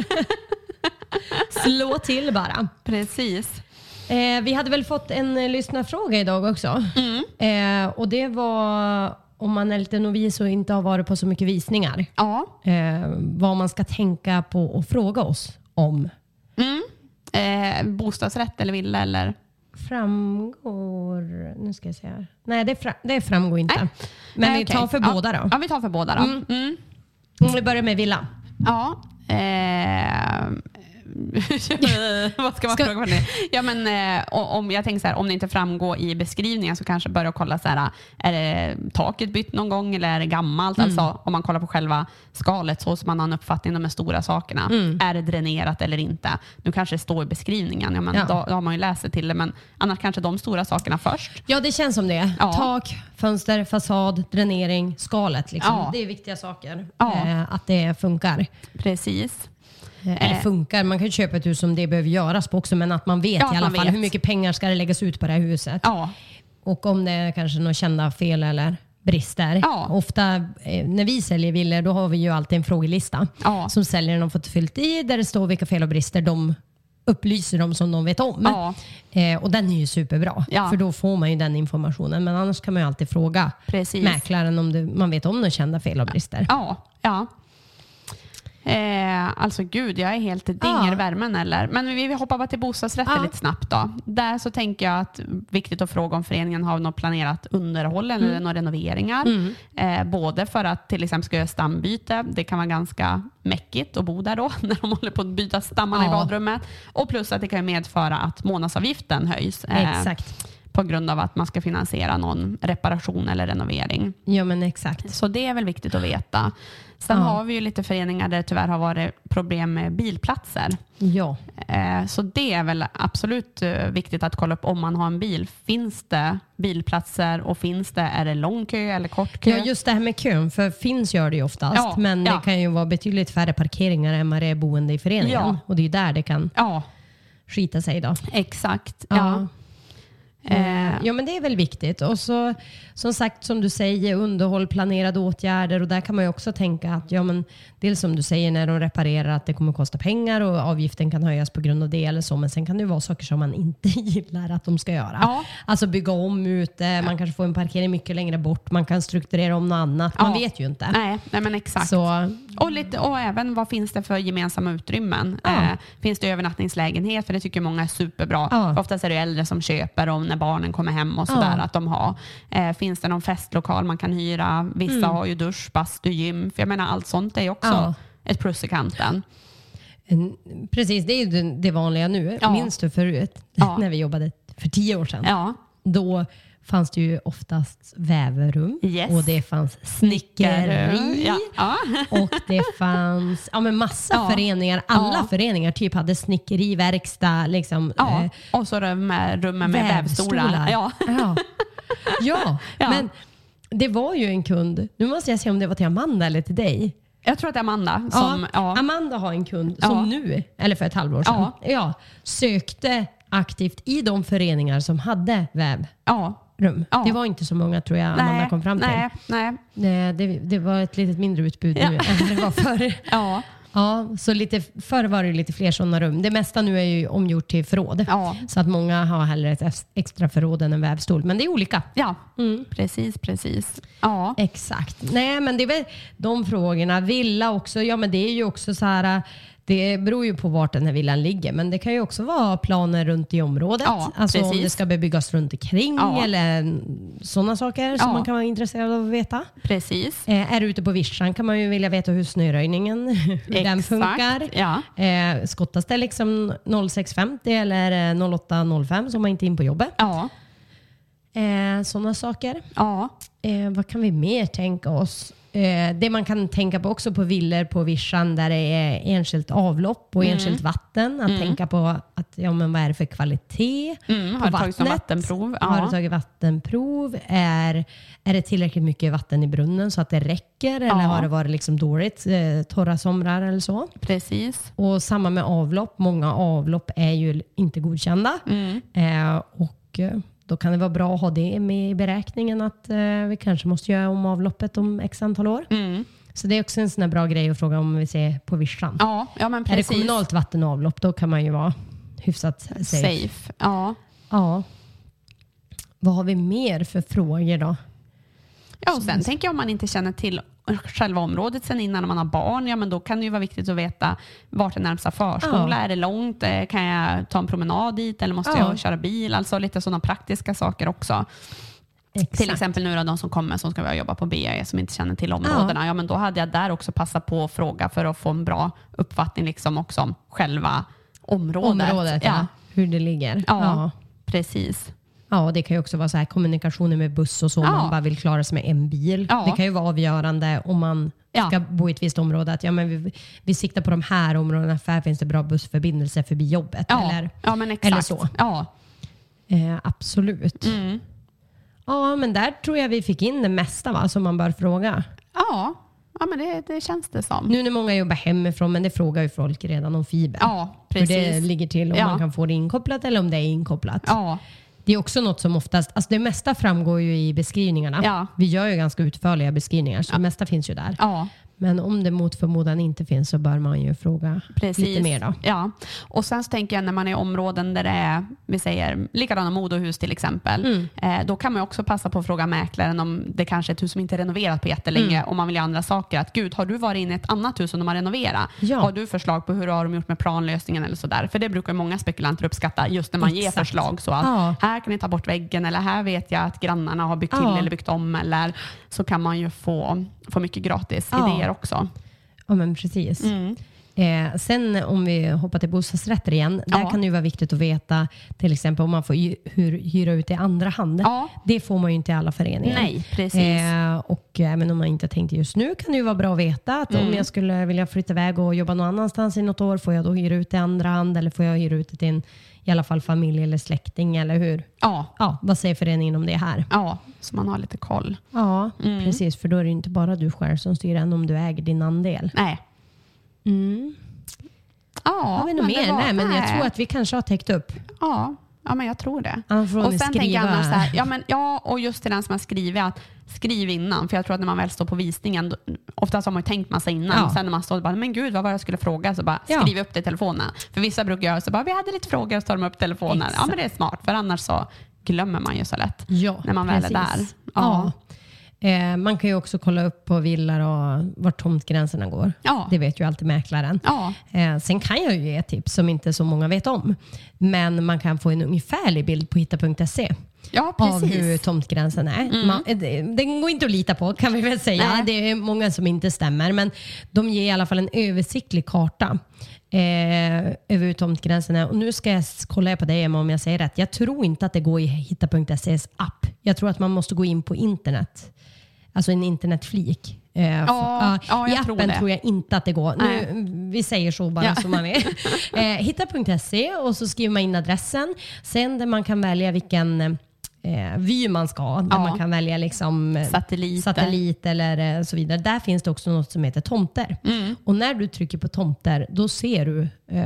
Speaker 6: Slå till bara.
Speaker 5: Precis.
Speaker 6: Eh, vi hade väl fått en eh, lyssnarfråga idag också. Eh, och det var om man är lite novis och inte har varit på så mycket visningar.
Speaker 5: Ja.
Speaker 6: Eh, vad man ska tänka på och fråga oss om.
Speaker 5: Mm. Eh, bostadsrätt eller villa eller?
Speaker 6: Framgår... Nu ska jag se här. Nej, det, fra, det framgår inte.
Speaker 5: Nej.
Speaker 6: Men
Speaker 5: Nej,
Speaker 6: vi
Speaker 5: okej.
Speaker 6: tar för
Speaker 5: ja.
Speaker 6: båda då.
Speaker 5: Ja, vi tar för båda då.
Speaker 6: Mm.
Speaker 5: Mm.
Speaker 6: Om vi börjar med villa.
Speaker 5: Ja. Eh, vad ska man
Speaker 6: Ska-
Speaker 5: fråga för det? Ja, men, eh, om jag tänker så här, om det inte framgår i beskrivningen så kanske börja kolla så här, är det taket bytt någon gång eller är det gammalt?
Speaker 6: Mm.
Speaker 5: Alltså om man kollar på själva skalet så som man har en uppfattning om de stora sakerna.
Speaker 6: Mm.
Speaker 5: Är det dränerat eller inte? Nu kanske det står i beskrivningen, ja, men
Speaker 6: Ja.
Speaker 5: Då, då har man ju läst det till det, men annars kanske de stora sakerna först.
Speaker 6: Ja, det känns som det.
Speaker 5: Ja.
Speaker 6: Tak, fönster, fasad, dränering, skalet. Liksom.
Speaker 5: Ja.
Speaker 6: Det är viktiga saker.
Speaker 5: Ja.
Speaker 6: Eh, att det funkar.
Speaker 5: Precis.
Speaker 6: Eh, Eller funkar, man kan ju köpa ett hus som det behöver göras på också, men att man vet
Speaker 5: Ja,
Speaker 6: i
Speaker 5: att
Speaker 6: alla
Speaker 5: man
Speaker 6: fall
Speaker 5: vet.
Speaker 6: hur mycket pengar ska det läggas ut på det här huset.
Speaker 5: Ja.
Speaker 6: Och om det är kanske några kända fel eller brister.
Speaker 5: Ja.
Speaker 6: Ofta eh, när vi säljer villor då har vi ju alltid en frågelista
Speaker 5: Ja.
Speaker 6: som säljaren har fått fyllt i där det står vilka fel och brister de upplyser dem som de vet om.
Speaker 5: Ja.
Speaker 6: Eh, och den är ju superbra,
Speaker 5: Ja.
Speaker 6: för då får man ju den informationen. Men annars kan man ju alltid fråga
Speaker 5: Precis.
Speaker 6: mäklaren om det, man vet om några kända fel och brister.
Speaker 5: Ja, ja. Eh, alltså gud, jag är helt dinger i värmen eller. Men vi, vi hoppar bara till bostadsrätter
Speaker 6: Ja.
Speaker 5: lite snabbt då. Där så tänker jag att viktigt att fråga om föreningen har något planerat underhåll eller
Speaker 6: Mm.
Speaker 5: några renoveringar. Eh, både för att till exempel ska göra stambyte. Det kan vara ganska mäckigt att bo där då när de håller på att byta stammarna
Speaker 6: Ja.
Speaker 5: i badrummet. Och plus att det kan medföra att månadsavgiften höjs. Eh,
Speaker 6: Exakt.
Speaker 5: På grund av att man ska finansiera någon reparation eller renovering.
Speaker 6: Ja, men exakt.
Speaker 5: Så det är väl viktigt att veta. Sen
Speaker 6: Ja.
Speaker 5: har vi ju lite föreningar där det tyvärr har varit problem med bilplatser.
Speaker 6: Ja.
Speaker 5: Eh, Så det är väl absolut eh, viktigt att kolla upp om man har en bil. Finns det bilplatser och finns det, är det lång kö eller kort kö?
Speaker 6: Ja, just det här med kön, för finns gör det ju oftast,
Speaker 5: Ja,
Speaker 6: men
Speaker 5: ja.
Speaker 6: det kan ju vara betydligt färre parkeringar än vad det är boende i föreningen.
Speaker 5: Ja.
Speaker 6: Och det är ju där det kan
Speaker 5: Ja,
Speaker 6: skita sig då.
Speaker 5: exakt.
Speaker 6: Ja.
Speaker 5: Ja. Eh,
Speaker 6: Ja, men det är väl viktigt. Och så som sagt, som du säger, underhåll, planerade åtgärder, och där kan man ju också tänka att ja, men dels som du säger när de reparerar att det kommer att kosta pengar och avgiften kan höjas på grund av det eller så, men sen kan det ju vara saker som man inte gillar att de ska göra.
Speaker 5: Ja.
Speaker 6: Alltså bygga om ute, man kanske får en parkering mycket längre bort, man kan strukturera om något annat, man
Speaker 5: Ja.
Speaker 6: vet ju inte.
Speaker 5: Nej, nej, men exakt.
Speaker 6: Så
Speaker 5: Och, lite, och även vad finns det för gemensamma utrymmen?
Speaker 6: Ja.
Speaker 5: Eh, finns det övernattningslägenhet? För det tycker många är superbra.
Speaker 6: Ja.
Speaker 5: För oftast är det äldre som köper dem när barnen kommer hem och sådär.
Speaker 6: Ja.
Speaker 5: Att de har. Eh, finns det någon festlokal man kan hyra? Vissa
Speaker 6: Mm.
Speaker 5: har ju dusch, bastu, gym. För jag menar allt sånt är ju också
Speaker 6: Ja.
Speaker 5: ett plus i kanten.
Speaker 6: en, precis, det är ju det, det vanliga nu.
Speaker 5: Ja.
Speaker 6: Minns du förut
Speaker 5: Ja.
Speaker 6: när vi jobbade för tio år sedan?
Speaker 5: Ja.
Speaker 6: Då fanns det ju oftast vävrum
Speaker 5: Yes.
Speaker 6: och det fanns snickeri
Speaker 5: Ja. Ja.
Speaker 6: och det fanns ja, men massa
Speaker 5: Ja.
Speaker 6: föreningar. Alla
Speaker 5: Ja.
Speaker 6: föreningar typ hade snickeri, verkstad, liksom,
Speaker 5: Ja.
Speaker 6: eh,
Speaker 5: Och så rum med, rummen med vävstolar. Ja.
Speaker 6: Ja. Ja.
Speaker 5: Ja.
Speaker 6: Men det var ju en kund, nu måste jag se om det var till Amanda eller till dig.
Speaker 5: Jag tror att det är Amanda som...
Speaker 6: Ja,
Speaker 5: Ja.
Speaker 6: Amanda har en kund som
Speaker 5: Ja.
Speaker 6: nu, eller för ett halvår sedan,
Speaker 5: Ja.
Speaker 6: Ja, sökte aktivt i de föreningar som hade vävrum.
Speaker 5: Ja. Ja.
Speaker 6: Det var inte så många tror jag Amanda
Speaker 5: Nej,
Speaker 6: kom fram till.
Speaker 5: nej, nej.
Speaker 6: Nej, det, det var ett lite mindre utbud
Speaker 5: Ja.
Speaker 6: nu än det var förr.
Speaker 5: Ja.
Speaker 6: Ja, så lite, förr var det lite fler sådana rum. Det mesta nu är ju omgjort till förråd.
Speaker 5: Ja.
Speaker 6: Så att många har hellre ett extra förråd än en vävstol. Men det är olika.
Speaker 5: Ja,
Speaker 6: Mm.
Speaker 5: precis, precis. Ja.
Speaker 6: Exakt. Nej, men det är väl de frågorna. Villa också. Ja, men det är ju också så här. Det beror ju på vart den här villan ligger, men det kan ju också vara planer runt i området.
Speaker 5: Ja,
Speaker 6: alltså
Speaker 5: precis.
Speaker 6: om det ska bebyggas runt omkring
Speaker 5: Ja.
Speaker 6: eller sådana saker som
Speaker 5: Ja.
Speaker 6: man kan vara intresserad av att veta.
Speaker 5: Precis.
Speaker 6: Eh, är du ute på vischan kan man ju vilja veta hur snöröjningen hur den funkar.
Speaker 5: Ja.
Speaker 6: Eh, skottas det liksom noll sex femtio eller noll åtta noll fem så man inte är in på jobbet.
Speaker 5: Ja.
Speaker 6: Eh, sådana saker.
Speaker 5: Ja.
Speaker 6: Eh, vad kan vi mer tänka oss? Eh, det man kan tänka på också på villor på vischan där det är enskilt avlopp och
Speaker 5: Mm.
Speaker 6: enskilt vatten. Att tänka på att, ja, men vad är det för kvalitet
Speaker 5: Mm,
Speaker 6: på
Speaker 5: har du tagit som
Speaker 6: vattnet?
Speaker 5: vattenprov? Ja.
Speaker 6: Har du tagit vattenprov? Är, är det tillräckligt mycket vatten i brunnen så att det räcker? Eller
Speaker 5: Ja.
Speaker 6: har det varit liksom dåligt eh, torra somrar eller så?
Speaker 5: Precis.
Speaker 6: Och samma med avlopp. Många avlopp är ju inte godkända.
Speaker 5: Mm.
Speaker 6: Eh, och eh, då kan det vara bra att ha det med i beräkningen att eh, vi kanske måste göra om avloppet om x antal år.
Speaker 5: Mm.
Speaker 6: Så det är också en sån här bra grej att fråga om vi ser på vischan.
Speaker 5: Ja, ja, men
Speaker 6: Är det
Speaker 5: precis.
Speaker 6: kommunalt vatten och avlopp då kan man ju vara hyfsat safe.
Speaker 5: Safe. Ja.
Speaker 6: Ja. Vad har vi mer för frågor då?
Speaker 5: Ja, och sen tänker jag om man inte känner till själva området sen innan man har barn, ja men då kan det ju vara viktigt att veta vart är närmsta förskola,
Speaker 6: Ja.
Speaker 5: är det långt, Eh, kan jag ta en promenad dit eller måste
Speaker 6: Ja.
Speaker 5: jag köra bil, alltså lite sådana praktiska saker också.
Speaker 6: Exakt.
Speaker 5: Till exempel nu då de som kommer som ska jobba på B A E som inte känner till områdena, ja. men då hade jag där också passat på att fråga för att få en bra uppfattning liksom också om själva området.
Speaker 6: Området, ja.
Speaker 5: ja.
Speaker 6: Hur det ligger.
Speaker 5: Ja,
Speaker 6: Ja.
Speaker 5: precis.
Speaker 6: Ja, det kan ju också vara så här kommunikationer med buss och så. Om
Speaker 5: Ja.
Speaker 6: man bara vill klara sig med en bil.
Speaker 5: Ja.
Speaker 6: Det kan ju vara avgörande om man
Speaker 5: Ja.
Speaker 6: ska bo i ett visst område. Att, ja, men vi, vi siktar på de här områdena för här finns det bra bussförbindelser förbi jobbet.
Speaker 5: Ja,
Speaker 6: Eller,
Speaker 5: ja men exakt.
Speaker 6: eller så.
Speaker 5: Ja.
Speaker 6: Eh, absolut.
Speaker 5: Mm.
Speaker 6: Ja, men där tror jag vi fick in det mesta va, som man bör fråga.
Speaker 5: Ja. Ja, men det, det känns det som.
Speaker 6: Nu när många jobbar hemifrån, men det frågar ju folk redan om fiber.
Speaker 5: Ja,
Speaker 6: Hur
Speaker 5: precis.
Speaker 6: det ligger till, om
Speaker 5: Ja.
Speaker 6: man kan få det inkopplat eller om det är inkopplat.
Speaker 5: Ja,
Speaker 6: Det är också något som oftast, alltså det mesta framgår ju i beskrivningarna.
Speaker 5: Ja.
Speaker 6: Vi gör ju ganska utförliga beskrivningar, så det mesta finns ju där.
Speaker 5: ja.
Speaker 6: Men om det mot förmodan inte finns så bör man ju fråga
Speaker 5: Precis.
Speaker 6: lite mer då.
Speaker 5: Ja. Och sen så tänker jag när man är i områden där det är, vi säger likadana modohus till exempel,
Speaker 6: Mm.
Speaker 5: eh, då kan man också passa på att fråga mäklaren om det kanske är ett hus som inte är renoverat på jättelänge,
Speaker 6: Mm.
Speaker 5: om man vill göra andra saker. Att gud, har du varit inne i ett annat hus som de har renoverat?
Speaker 6: Ja.
Speaker 5: Har du förslag på hur har de gjort med planlösningen eller sådär? För det brukar många spekulanter uppskatta just när man
Speaker 6: Exakt.
Speaker 5: ger förslag. Så att
Speaker 6: Ja.
Speaker 5: här kan ni ta bort väggen eller här vet jag att grannarna har byggt till
Speaker 6: Ja.
Speaker 5: eller byggt om, eller så kan man ju få, få mycket gratis
Speaker 6: Ja.
Speaker 5: idéer också.
Speaker 6: Ja, men precis.
Speaker 5: Mm.
Speaker 6: Eh, sen om vi hoppar till bostadsrätter igen, där
Speaker 5: Ja.
Speaker 6: kan det ju vara viktigt att veta till exempel om man får hy- hur, hyra ut i andra hand.
Speaker 5: Ja.
Speaker 6: Det får man ju inte i alla föreningar.
Speaker 5: Nej, precis.
Speaker 6: Eh, och även om man inte tänkte just nu kan det ju vara bra att veta att
Speaker 5: Mm.
Speaker 6: om jag skulle vilja flytta iväg och jobba någon annanstans i något år, får jag då hyra ut i andra hand eller får jag hyra ut det till en i alla fall familj eller släkting eller hur?
Speaker 5: Ja.
Speaker 6: Ja, vad säger föreningen om det här?
Speaker 5: Ja, så man har lite koll.
Speaker 6: Ja,
Speaker 5: Mm.
Speaker 6: precis. För då är det inte bara du själv som styr än om du äger din andel.
Speaker 5: Nej.
Speaker 6: Mm.
Speaker 5: Ja,
Speaker 6: Har vi något
Speaker 5: men det
Speaker 6: mer?
Speaker 5: var-
Speaker 6: Nej, men jag tror att vi kanske har täckt upp.
Speaker 5: Ja, ja men jag tror det.
Speaker 6: Ja, får
Speaker 5: och
Speaker 6: ni
Speaker 5: sen tänker jag
Speaker 6: skriva-
Speaker 5: annars så här, ja, men, ja, och just till den som har skrivit att skriv innan. För jag tror att när man väl står på visningen, då, oftast har man ju tänkt massa innan.
Speaker 6: Ja.
Speaker 5: Sen när man står och bara, men gud vad var det jag skulle fråga? Så bara
Speaker 6: Ja.
Speaker 5: skriv upp det i telefonen. För vissa brukar göra så bara, vi hade lite frågor och så tar de upp telefonen. Ja
Speaker 6: Exakt.
Speaker 5: men det är smart, för annars så glömmer man ju så lätt.
Speaker 6: Ja,
Speaker 5: när man väl är där.
Speaker 6: precis.
Speaker 5: Ja.
Speaker 6: Ja. Eh, man kan ju också kolla upp på villor och vart tomtgränserna går.
Speaker 5: Ja.
Speaker 6: Det vet ju alltid mäklaren.
Speaker 5: Ja.
Speaker 6: Eh, sen kan jag ju ge ett tips som inte så många vet om. Men man kan få en ungefärlig bild på hitta punkt se
Speaker 5: Ja,
Speaker 6: av
Speaker 5: precis.
Speaker 6: hur tomtgränsen är.
Speaker 5: Mm.
Speaker 6: Man, eh, det, den går inte att lita på kan vi väl säga.
Speaker 5: Nej.
Speaker 6: Det är många som inte stämmer. Men de ger i alla fall en översiktlig karta eh, över hur tomtgränsen är. Och nu ska jag s- kolla på det Emma, om jag säger rätt. Jag tror inte att det går i hitta punkt se's app. Jag tror att man måste gå in på internet. Alltså en internetflik. Eh, f-
Speaker 5: Ja, ja,
Speaker 6: I
Speaker 5: jag tror
Speaker 6: appen
Speaker 5: det.
Speaker 6: tror jag inte att det går.
Speaker 5: Nej.
Speaker 6: Nu, vi säger så bara
Speaker 5: Ja.
Speaker 6: som man är. eh, hitta punkt se och så skriver man in adressen. Sen där man kan välja vilken eh, vy man ska ha. Där
Speaker 5: Ja.
Speaker 6: man kan välja liksom, eh,
Speaker 5: Satellit.
Speaker 6: satellit eller eh, så vidare. Där finns det också något som heter tomter.
Speaker 5: Mm.
Speaker 6: Och när du trycker på tomter, då ser du eh,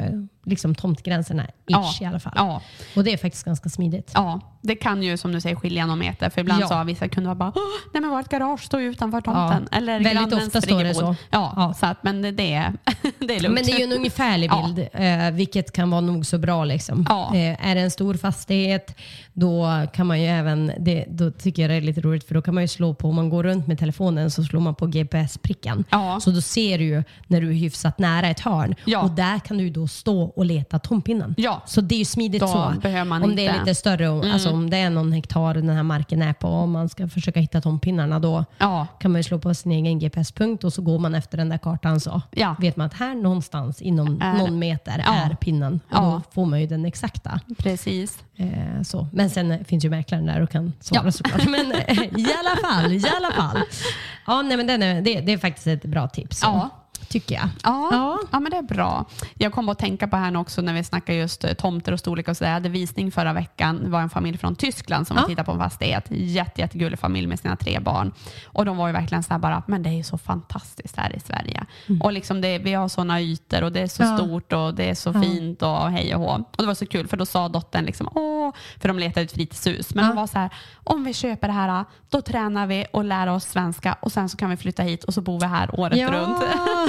Speaker 6: liksom tomtgränserna ish
Speaker 5: Ja.
Speaker 6: i alla fall.
Speaker 5: Ja.
Speaker 6: Och det är faktiskt ganska smidigt.
Speaker 5: Ja, det kan ju som du säger skilja någon meter. För ibland
Speaker 6: Ja.
Speaker 5: så har vissa kunder bara, nej men vårt garage står ju utanför tomten.
Speaker 6: Ja.
Speaker 5: Eller
Speaker 6: Väldigt
Speaker 5: grannens
Speaker 6: ofta står det
Speaker 5: friggebod.
Speaker 6: så.
Speaker 5: Ja,
Speaker 6: Ja.
Speaker 5: så att, men det, det, är, det är lugnt.
Speaker 6: Men det är ju en ungefärlig
Speaker 5: Ja.
Speaker 6: bild, eh, vilket kan vara nog så bra. Liksom.
Speaker 5: Ja.
Speaker 6: Eh, är det en stor fastighet, då kan man ju även, det, då tycker jag det är lite roligt, för då kan man ju slå på, om man går runt med telefonen så slår man på G P S-pricken.
Speaker 5: Ja.
Speaker 6: Så då ser du ju när du är hyfsat nära ett hörn.
Speaker 5: Ja.
Speaker 6: Och där kan du då stå och leta tompinnen.
Speaker 5: Ja.
Speaker 6: Så det är ju smidigt
Speaker 5: Då
Speaker 6: så.
Speaker 5: behöver man
Speaker 6: om
Speaker 5: inte-
Speaker 6: det är lite större, mm. alltså om det är någon hektar den här marken är på, om man ska försöka hitta tompinnarna, då
Speaker 5: Ja.
Speaker 6: kan man ju slå på sin egen G P S-punkt och så går man efter den där kartan, så
Speaker 5: Ja.
Speaker 6: vet man att här någonstans inom
Speaker 5: Är-
Speaker 6: någon meter
Speaker 5: Ja.
Speaker 6: är pinnen. Och
Speaker 5: Ja.
Speaker 6: då får man ju den exakta.
Speaker 5: Precis.
Speaker 6: Eh, så. Men sen eh, finns ju mäklaren där och kan svara
Speaker 5: Ja.
Speaker 6: såklart. Men eh, i alla fall, i alla fall. Ja, nej, men den är, det, det är faktiskt ett bra tips. Så,
Speaker 5: Ja.
Speaker 6: tycker jag.
Speaker 5: Ja,
Speaker 6: Ja.
Speaker 5: ja, men det är bra. Jag kom att tänka på här nu också när vi snackar just eh, tomter och storlek och så där. Jag hade visning förra veckan. Det var en familj från Tyskland som
Speaker 6: Ja.
Speaker 5: var tittade på en fastighet. Jätte, jättegullig familj med sina tre barn. Och de var ju verkligen så här bara, men det är ju så fantastiskt här i Sverige.
Speaker 6: Mm.
Speaker 5: Och liksom det, vi har såna ytor och det är så
Speaker 6: Ja.
Speaker 5: stort och det är så
Speaker 6: Ja.
Speaker 5: fint och hej och hå. Och det var så kul för då sa dottern liksom, åh, för de letade ett fritidshus. Men
Speaker 6: Ja.
Speaker 5: de var så här, om vi köper det här, då tränar vi och lär oss svenska och sen så kan vi flytta hit och så bor vi här året runt.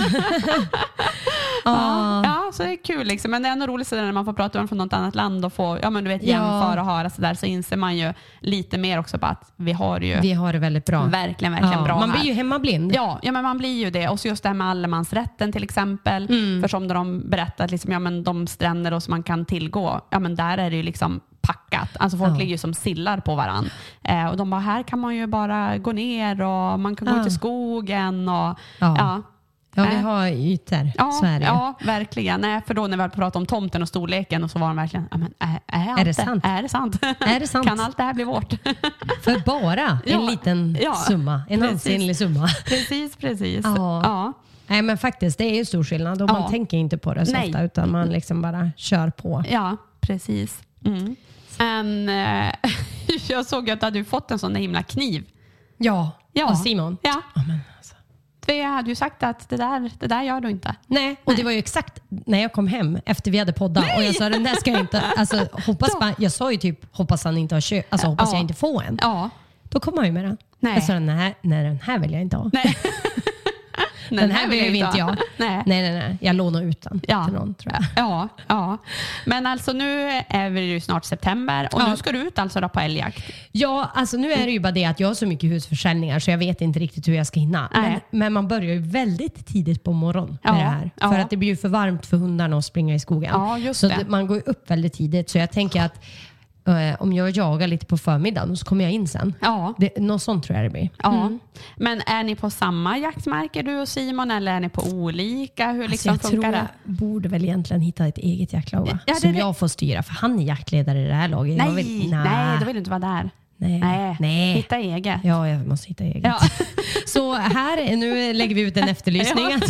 Speaker 5: Ja, ja, så det är kul liksom. Men det är ändå roligt så när man får prata med från något annat land och få, ja men du vet,
Speaker 6: Ja.
Speaker 5: jämföra och höra så där, så inser man ju lite mer också på att vi har ju
Speaker 6: Vi har det väldigt bra.
Speaker 5: verkligen, verkligen
Speaker 6: Ja,
Speaker 5: bra
Speaker 6: man
Speaker 5: här.
Speaker 6: blir ju hemmablind.
Speaker 5: Ja, ja, men man blir ju det. Och så just det här med allemansrätten till exempel.
Speaker 6: Mm.
Speaker 5: För som de berättat, liksom, ja, men de stränder och som man kan tillgå, ja men där är det ju liksom packat. Alltså folk
Speaker 6: Ja.
Speaker 5: ligger ju som sillar på varann. Eh, och de bara, här kan man ju bara gå ner och man kan gå
Speaker 6: Ja.
Speaker 5: ut i skogen och
Speaker 6: Ja.
Speaker 5: ja.
Speaker 6: Ja, vi
Speaker 5: Äh.
Speaker 6: har ytor.
Speaker 5: Ja,
Speaker 6: Så är det.
Speaker 5: ja, verkligen. Nej, för då när vi pratade om tomten och storleken och så var de verkligen, ja, men är, är, allt
Speaker 6: det sant?
Speaker 5: Är det sant?
Speaker 6: Är det sant?
Speaker 5: Kan allt det här bli vårt?
Speaker 6: För bara en
Speaker 5: Ja,
Speaker 6: liten
Speaker 5: ja,
Speaker 6: summa. En
Speaker 5: precis.
Speaker 6: ansenlig summa.
Speaker 5: precis, precis.
Speaker 6: Ja.
Speaker 5: Ja.
Speaker 6: Nej, men faktiskt, det är ju stor skillnad. Och
Speaker 5: Ja.
Speaker 6: man tänker inte på det så
Speaker 5: Nej.
Speaker 6: ofta, utan man liksom bara kör på.
Speaker 5: Ja, precis. Mm. Men eh, jag såg att du hade fått en sån där himla kniv.
Speaker 6: Ja,
Speaker 5: Ja.
Speaker 6: av Simon.
Speaker 5: Ja.
Speaker 6: Ja, men alltså.
Speaker 5: Vi hade ju sagt att det där, det där gör du inte.
Speaker 6: Nej, och det var ju exakt när jag kom hem efter vi hade poddat och jag sa den där ska jag inte, alltså hoppas man, jag sa ju typ hoppas han inte har köpt, alltså hoppas
Speaker 5: Ja.
Speaker 6: jag inte får en.
Speaker 5: Ja.
Speaker 6: Då kom han ju med den.
Speaker 5: Nej.
Speaker 6: Jag sa nej, nej, den här vill jag inte ha.
Speaker 5: Nej.
Speaker 6: Den här behöver inte jag.
Speaker 5: Nej.
Speaker 6: Nej, nej, nej. Jag lånar ut den
Speaker 5: Ja.
Speaker 6: till någon, tror jag.
Speaker 5: Ja, ja. Men alltså nu är vi ju snart september och
Speaker 6: Ja.
Speaker 5: nu ska du ut alltså då på älgjakt.
Speaker 6: Ja, alltså nu är det ju bara det att jag har så mycket husförsäljningar så jag vet inte riktigt hur jag ska hinna. Men,
Speaker 5: Nej.
Speaker 6: men man börjar ju väldigt tidigt på morgonen med
Speaker 5: Ja,
Speaker 6: det här.
Speaker 5: ja.
Speaker 6: För att det blir ju för varmt för hundarna att springa i skogen.
Speaker 5: Ja, just
Speaker 6: så
Speaker 5: det.
Speaker 6: man går ju upp väldigt tidigt. Så jag tänker att eh, om jag jagar lite på förmiddagen så kommer jag in sen.
Speaker 5: Ja.
Speaker 6: Det, något sånt tror jag det blir.
Speaker 5: Ja. Men är ni på samma jaktmarker du och Simon eller är ni på olika? Hur
Speaker 6: Alltså
Speaker 5: liksom
Speaker 6: jag tror
Speaker 5: funkar
Speaker 6: jag
Speaker 5: det?
Speaker 6: borde väl egentligen hitta ett eget jaktlag, va?
Speaker 5: Ja, det
Speaker 6: som
Speaker 5: är det.
Speaker 6: jag får styra. För han är jaktledare i det här laget.
Speaker 5: Nej,
Speaker 6: Jag vill,
Speaker 5: nej, då vill du inte vara där.
Speaker 6: Nej.
Speaker 5: Nej.
Speaker 6: Nej.
Speaker 5: Hitta eget.
Speaker 6: Ja, jag måste hitta eget.
Speaker 5: Ja.
Speaker 6: Så här, nu lägger vi ut en efterlysning
Speaker 5: Ja.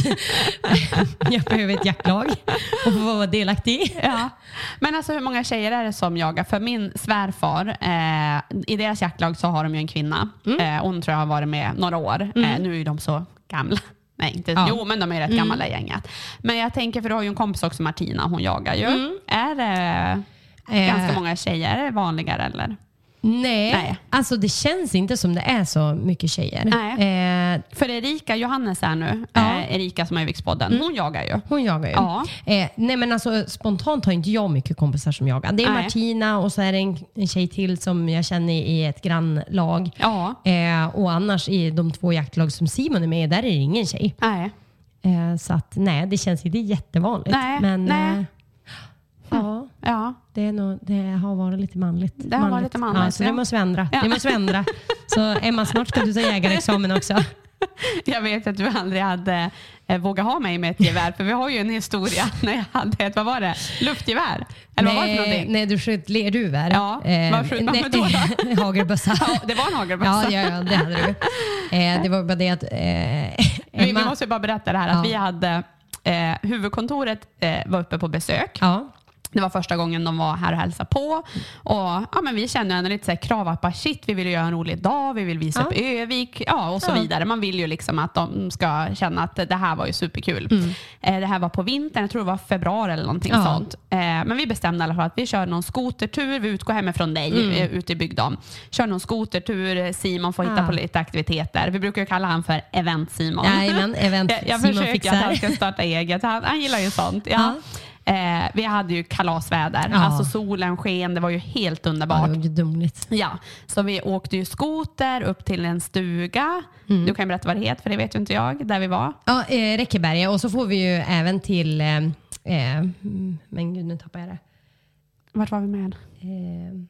Speaker 6: att jag behöver ett jaktlag och få vara delaktig.
Speaker 5: Ja. Men alltså hur många tjejer är det som jagar? För min svärfar, eh, i deras jaktlag så har de ju en kvinna.
Speaker 6: Mm.
Speaker 5: Eh, hon tror jag har varit med några år. Eh, nu är de så gamla. Nej, inte,
Speaker 6: Ja.
Speaker 5: jo men de är rätt gamla i gänget. Men jag tänker, för du har ju en kompis också, Martina, hon jagar ju. Är det
Speaker 6: Eh.
Speaker 5: ganska många tjejer? Är det vanligare eller?
Speaker 6: Nej,
Speaker 5: Nej.
Speaker 6: alltså det känns inte som det är så mycket tjejer.
Speaker 5: Nej.
Speaker 6: Eh,
Speaker 5: För Erika, Johannes är nu,
Speaker 6: Ja.
Speaker 5: eh, Erika som är i Vikspodden, hon jagar ju.
Speaker 6: hon jagar ju.
Speaker 5: Ja.
Speaker 6: Eh, nej men alltså spontant har inte jag mycket kompisar som jagar. Det är
Speaker 5: Nej.
Speaker 6: Martina och så är det en, en tjej till som jag känner i ett grannlag.
Speaker 5: Ja.
Speaker 6: Eh, och annars i de två jaktlag som Simon är med i, där är det ingen tjej.
Speaker 5: Nej.
Speaker 6: Eh, så att nej, det känns inte jättevanligt.
Speaker 5: Nej,
Speaker 6: Men
Speaker 5: nej.
Speaker 6: Eh, ja,
Speaker 5: Ja.
Speaker 6: det, är nog, det har varit lite manligt.
Speaker 5: Det har varit lite manligt,
Speaker 6: Ja, så
Speaker 5: ja.
Speaker 6: det måste vi ändra.
Speaker 5: Ja.
Speaker 6: Det måste vi ändra. Så Emma, snart ska du ta jägarexamen också.
Speaker 5: Jag vet att du aldrig hade eh, vågat ha mig med ett gevär. För vi har ju en historia när jag hade ett, vad var det? Luftgevär? Eller vad var det för
Speaker 6: Nej,
Speaker 5: någonting?
Speaker 6: nej, du sköt lerduvor.
Speaker 5: Ja, vad sköt man med då
Speaker 6: då? Hagelbössa.
Speaker 5: Ja, det var en hagelbössa.
Speaker 6: Ja, ja, ja, det hade du. Eh, det var bara det att eh,
Speaker 5: Vi, vi
Speaker 6: Emma...
Speaker 5: måste ju bara berätta det här. Att
Speaker 6: Ja.
Speaker 5: vi hade, eh, huvudkontoret eh, var uppe på besök.
Speaker 6: Ja.
Speaker 5: Det var första gången de var här och hälsade på. Och ja, men vi kände ändå lite så här krav att bara, shit, vi vill göra en rolig dag. Vi vill visa ja. upp Övik. Ja, och så ja. vidare. Man vill ju liksom att de ska känna att det här var ju superkul. Mm. Eh, det här var på vintern. Jag tror det var februari eller någonting ja. sånt. Eh, men vi bestämde i alla fall att vi kör någon skotertur. Vi utgår hemifrån dig mm. eh, ute i Bygdam. Kör någon skotertur. Simon får hitta ja. på lite aktiviteter. Vi brukar ju kalla han för Event Simon.
Speaker 6: Jajamän, Event
Speaker 5: jag, jag
Speaker 6: Simon
Speaker 5: försöker
Speaker 6: fixar.
Speaker 5: att han ska starta eget. Han, han gillar ju sånt. Ja. ja. Eh, vi hade ju kalasväder.
Speaker 6: Ja.
Speaker 5: Alltså solen sken, det var ju helt underbart.
Speaker 6: Ja, det var gudomligt.
Speaker 5: Ja, så vi åkte ju skoter upp till en stuga. Mm. Du kan berätta vad det heter, för det vet ju inte jag, där vi var.
Speaker 6: Ja, eh, Räckeberga. Och så får vi ju även till... Eh, eh, men gud, nu tappar jag det.
Speaker 5: Vart var vi med?
Speaker 6: Eh.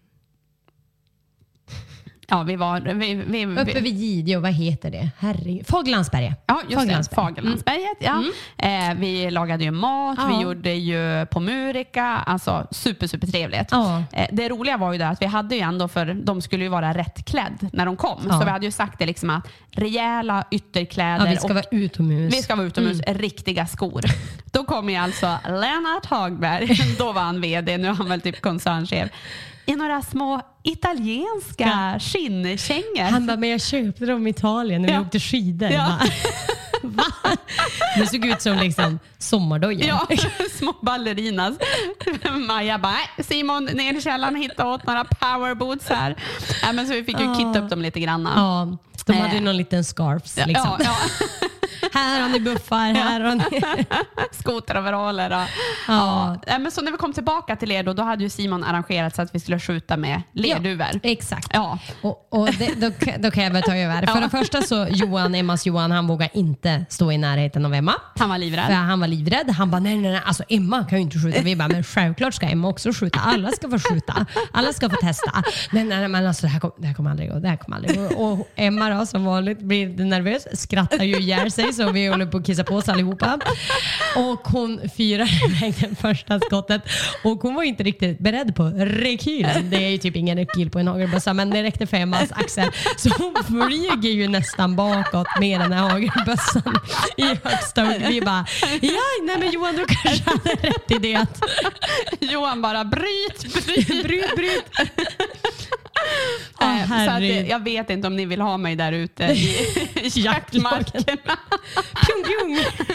Speaker 5: Ja, vi var... Vi, vi, vi,
Speaker 6: Uppe vid Gideå, vad heter det? Herregud. Fagerlandsberget.
Speaker 5: Ja, just
Speaker 6: Fagerlandsberget.
Speaker 5: det. Fagerlandsberget, ja. Mm. Eh, vi lagade ju mat, ja. vi gjorde ju på Murika. Alltså super, super trevligt. Ja. Eh, det roliga var ju det att vi hade ju ändå, för de skulle ju vara rätt klädd när de kom. Ja. Så vi hade ju sagt det liksom att rejäla ytterkläder.
Speaker 6: Ja, vi ska
Speaker 5: och
Speaker 6: vara utomhus.
Speaker 5: Vi ska vara utomhus, mm. riktiga skor. Då kom ju alltså Lennart Hagberg, då var han vd, nu är han väl typ koncernchef, i några små italienska skinnkängor.
Speaker 6: Han bara, men jag köpte dem i Italien när vi
Speaker 5: ja.
Speaker 6: åkte skidor.
Speaker 5: Ja.
Speaker 6: Va? Det såg ut som liksom sommardojor.
Speaker 5: Ja, små ballerinas. Maja bara, Simon, ner i källaren och hitta åt några powerboots här. Ja, men så vi fick ju kitta upp dem lite grann.
Speaker 6: Ja, de hade ju någon liten scarfs liksom.
Speaker 5: Ja, ja.
Speaker 6: Här har ni buffar, här har ni
Speaker 5: skoteroveraller. Ja. Ja. Ja. Men så när vi kom tillbaka till er då, då hade ju Simon arrangerat så att vi skulle skjuta med lerduvor.
Speaker 6: Ja, exakt.
Speaker 5: Ja.
Speaker 6: Och, och det, då, då kan jag väl ta över. Ja. För det första så Johan, Emmas Johan, han vågar inte stå i närheten av Emma.
Speaker 5: Han var livrädd.
Speaker 6: För han var livrädd. Han bara, nej, nej, nej. Alltså Emma kan ju inte skjuta. Vi bara, men självklart ska Emma också skjuta. Alla ska få skjuta. Alla ska få testa. Nej, nej, men alltså det här kommer kom aldrig gå. Det här kommer aldrig gå. Och Emma då, som vanligt blir nervös. Skrattar ju ihjäl sig. Så vi håller på att kissa på oss allihopa. Och hon fyrade iväg den första skottet. Och hon var inte riktigt beredd på rekylen. Det är ju typ ingen rekyl på en hagelbössa, men det räckte för Emmas axel. Så hon flyger ju nästan bakåt med den här hagelbössan i högsta hugg. Vi bara, ja, nej men Johan, du kanske hade rätt i det. Att
Speaker 5: Johan bara, bryt, bryt,
Speaker 6: bryt, bryt.
Speaker 5: Oh, så att, jag vet inte om ni vill ha mig där ute i, i jaktmarkerna.
Speaker 6: Pjung, pjung.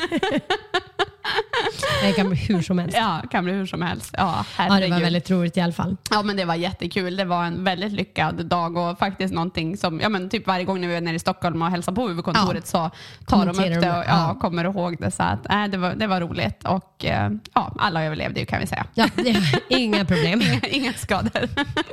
Speaker 6: Det kan bli hur som helst.
Speaker 5: Ja, kan bli hur som helst. Ja,
Speaker 6: ja, det var väldigt roligt i alla fall.
Speaker 5: Ja, men det var jättekul. Det var en väldigt lyckad dag och faktiskt någonting som, ja men typ varje gång när vi är nere i Stockholm och hälsar på huvudkontoret ja. så tar de upp det och ja, ja. kommer ihåg det. Så att, äh, det, var, det var roligt och äh, ja, alla överlevde ju, kan vi säga.
Speaker 6: Ja, det inga problem.
Speaker 5: inga, inga skador.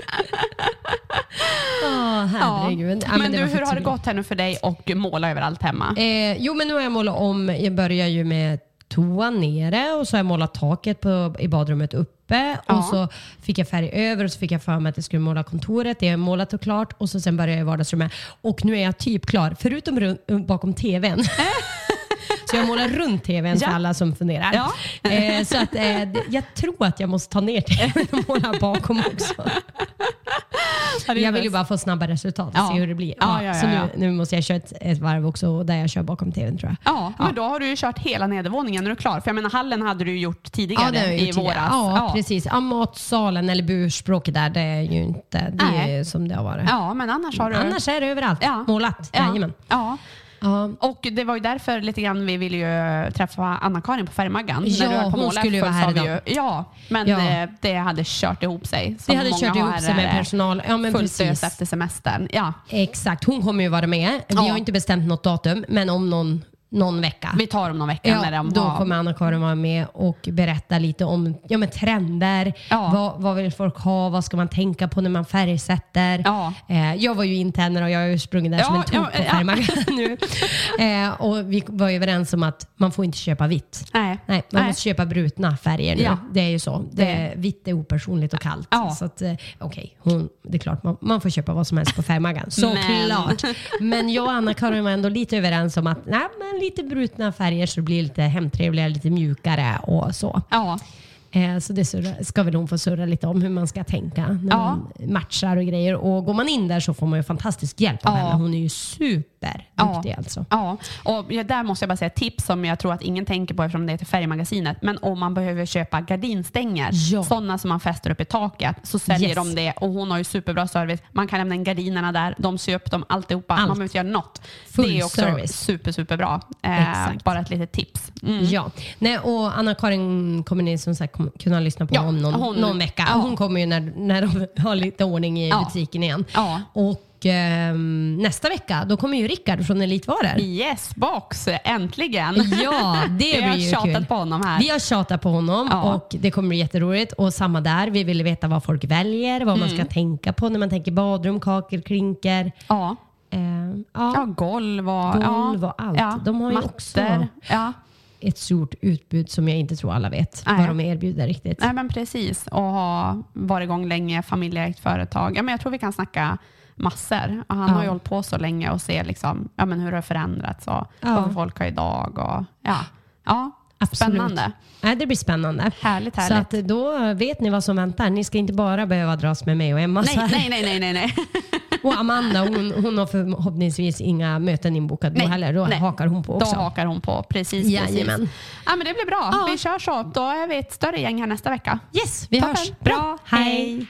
Speaker 6: Oh, herregud.
Speaker 5: Ja. Men, men du, hur har det gått här nu för dig och måla överallt hemma?
Speaker 6: Eh, jo, men nu har jag målat om. Jag börjar ju med toan nere och så har jag målat taket på, i badrummet uppe. Ja. Och så fick jag färg över och så fick jag för mig att jag skulle måla kontoret. Det är målat och klart och så sen började jag i vardagsrummet. Och nu är jag typ klar, förutom run- bakom tvn. Så jag målar runt tvn för ja. alla som funderar. Ja. Eh, så att, eh, jag tror att jag måste ta ner tvn och måla bakom också. Jag vill ju bara få snabba resultat och ja. se hur det blir. Ja, ja, ja, så nu, nu måste jag köra ett, ett varv också där jag kör bakom tvn, tror jag.
Speaker 5: Ja, ja, men då har du ju kört hela nedervåningen när du är klar. För jag menar, hallen hade du gjort tidigare ja, i gjort våras.
Speaker 6: Ja, ja, precis. Ja, matsalen eller burspråket där, det är ju inte det är som det har varit.
Speaker 5: Ja, men annars har du...
Speaker 6: Annars är det överallt. Ja. Målat.
Speaker 5: Ja.
Speaker 6: Jajamän.
Speaker 5: Ja. Ja. Och det var ju därför lite grann vi ville ju träffa Anna-Karin på Färgmaggan.
Speaker 6: Ja, när du hon skulle ju vara här idag.
Speaker 5: Ju, ja, men ja. Det, det hade kört ihop sig.
Speaker 6: Det hade kört ihop sig med personal. Ja, men
Speaker 5: fullt ös efter semestern. Ja.
Speaker 6: Exakt, hon kommer ju vara med. Vi ja. har inte bestämt något datum, men om någon någon vecka.
Speaker 5: Vi tar om någon vecka.
Speaker 6: Ja,
Speaker 5: när de
Speaker 6: då
Speaker 5: har...
Speaker 6: kommer Anna-Karin vara med och berätta lite om ja, men trender. Ja. Vad, vad vill folk ha? Vad ska man tänka på när man färgsätter? Ja. Eh, jag var ju intern och jag har ju sprungit där ja, som en tok ja, på Färgmaggan ja. nu. Eh, och vi var ju överens om att man får inte köpa vitt. Nej. Nej, man Nej. måste köpa brutna färger nu. Ja. Det är ju så. Det, det. Vitt är opersonligt och kallt. Ja. Så att, eh, okej, okay, det är klart. Man, man får köpa vad som helst på Färgmaggan. Såklart. Men. men jag och Anna-Karin var ändå lite överens om att nej, men lite brutna färger så det blir lite hemtrevligare, lite mjukare och så. Ja. Eh, så det surra, ska väl hon få surra lite om hur man ska tänka när ja. man matchar och grejer. Och går man in där så får man ju fantastisk hjälp av ja. henne. Hon är ju super superduktig
Speaker 5: ja.
Speaker 6: alltså.
Speaker 5: Ja, och där måste jag bara säga ett tips som jag tror att ingen tänker på eftersom det är till Färgmagasinet. Men om man behöver köpa gardinstänger, ja. sådana som man fäster upp i taket, så säljer yes. de det. Och hon har ju superbra service. Man kan lämna in gardinerna där, de syr upp dem alltihopa. Allt. Man behöver inte göra något. Full det är också service. super, super Eh, bara ett litet tips.
Speaker 6: Mm. Ja, nej, och Anna-Karin kommer ni som sagt kunna lyssna på ja, om någon, hon, någon vecka. Ja. Hon kommer ju när, när de har lite ordning i ja. butiken igen. Ja. Och eh, nästa vecka, då kommer ju Rickard från Elitvaror.
Speaker 5: Yes, box, äntligen.
Speaker 6: Ja, det blir ju kul. Vi
Speaker 5: har tjatat på honom här.
Speaker 6: Vi har tjatat på honom ja. och det kommer bli jätteroligt. Och samma där, vi vill veta vad folk väljer, vad mm. man ska tänka på när man tänker badrum, kakel, klinker.
Speaker 5: Ja.
Speaker 6: Uh, ja.
Speaker 5: ja, golv och,
Speaker 6: golv och
Speaker 5: ja.
Speaker 6: allt.
Speaker 5: Ja.
Speaker 6: De har ju
Speaker 5: Matter.
Speaker 6: också
Speaker 5: ja.
Speaker 6: ett stort utbud som jag inte tror alla vet Nej. vad de erbjuder riktigt.
Speaker 5: Nej, men precis. Och ha varit igång länge, familjeägt företag. Ja, men jag tror vi kan snacka massor. Och han ja. har ju hållit på så länge och se liksom, ja, men hur det har förändrats och ja. vad folk har idag. Och, ja. Ja.
Speaker 6: Absolut.
Speaker 5: Spännande.
Speaker 6: Nej, det blir spännande.
Speaker 5: Härligt, härligt.
Speaker 6: Så att då vet ni vad som väntar. Ni ska inte bara behöva dras med mig och Emma.
Speaker 5: Nej, nej, nej, nej, nej, nej.
Speaker 6: Och Amanda, hon, hon har förhoppningsvis inga möten inbokade då heller. Då nej. hakar hon på också.
Speaker 5: Då hakar hon på, precis.
Speaker 6: Jajamän.
Speaker 5: precis. Ja, men det blir bra. Ja. Vi kör så. Då är vi ett större gäng här nästa vecka.
Speaker 6: Yes, vi
Speaker 5: Toppen.
Speaker 6: hörs.
Speaker 5: Bra.
Speaker 6: bra.
Speaker 5: Hej.
Speaker 6: Hej.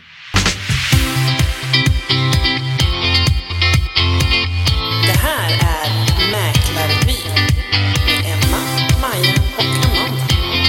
Speaker 4: Det här är Mäklarby med Emma, Maja och Amanda.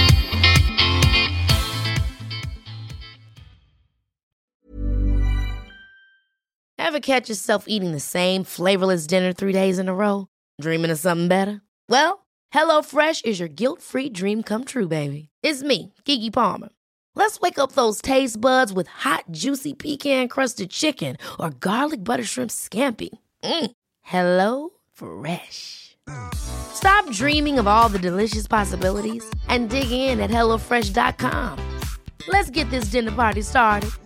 Speaker 2: Ever catch yourself eating the same flavorless dinner three days in a row? Dreaming of something better? Well, HelloFresh is your guilt-free dream come true, baby. It's me, Keke Palmer. Let's wake up those taste buds with hot, juicy pecan-crusted chicken or garlic butter shrimp scampi. Mm. Hello Fresh. Stop dreaming of all the delicious possibilities and dig in at hello fresh dot com. Let's get this dinner party started.